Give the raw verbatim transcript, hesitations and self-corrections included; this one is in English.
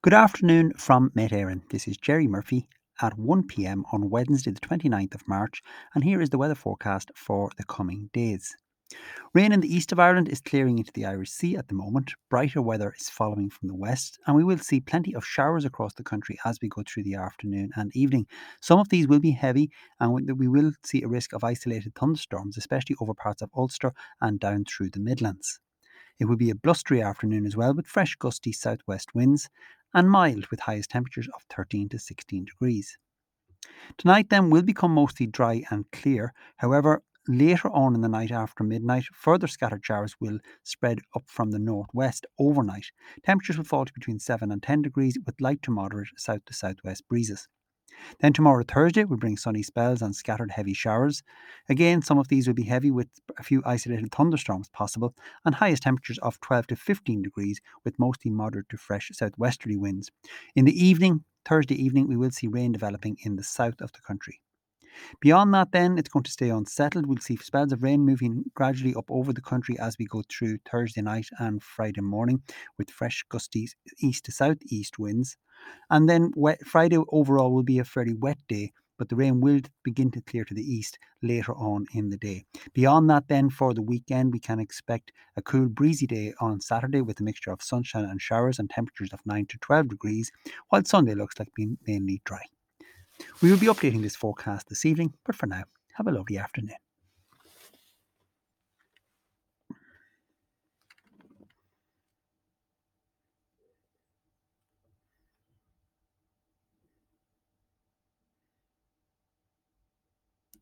Good afternoon from Met Éireann. This is Jerry Murphy at one p m on Wednesday, the twenty-ninth of March, and here is the weather forecast for the coming days. Rain in the east of Ireland is clearing into the Irish Sea at the moment. Brighter weather is following from the west, and we will see plenty of showers across the country as we go through the afternoon and evening. Some of these will be heavy, and we we will see a risk of isolated thunderstorms, especially over parts of Ulster and down through the Midlands. It will be a blustery afternoon as well, with fresh gusty southwest winds and mild with highest temperatures of thirteen to sixteen degrees. Tonight then will become mostly dry and clear. However, later on in the night after midnight, further scattered showers will spread up from the northwest overnight. Temperatures will fall to between seven and ten degrees with light to moderate south to southwest breezes. Then tomorrow, Thursday, will bring sunny spells and scattered heavy showers. Again, some of these will be heavy with a few isolated thunderstorms possible, and highest temperatures of twelve to fifteen degrees with mostly moderate to fresh southwesterly winds. In the evening, Thursday evening, we will see rain developing in the south of the country. Beyond that, then, it's going to stay unsettled. We'll see spells of rain moving gradually up over the country as we go through Thursday night and Friday morning, with fresh gusty east to southeast winds. And then wet, Friday overall will be a fairly wet day, but the rain will begin to clear to the east later on in the day. Beyond that, then, for the weekend, we can expect a cool, breezy day on Saturday with a mixture of sunshine and showers and temperatures of nine to twelve degrees, while Sunday looks like being mainly dry. We will be updating this forecast this evening, but for now, have a lovely afternoon.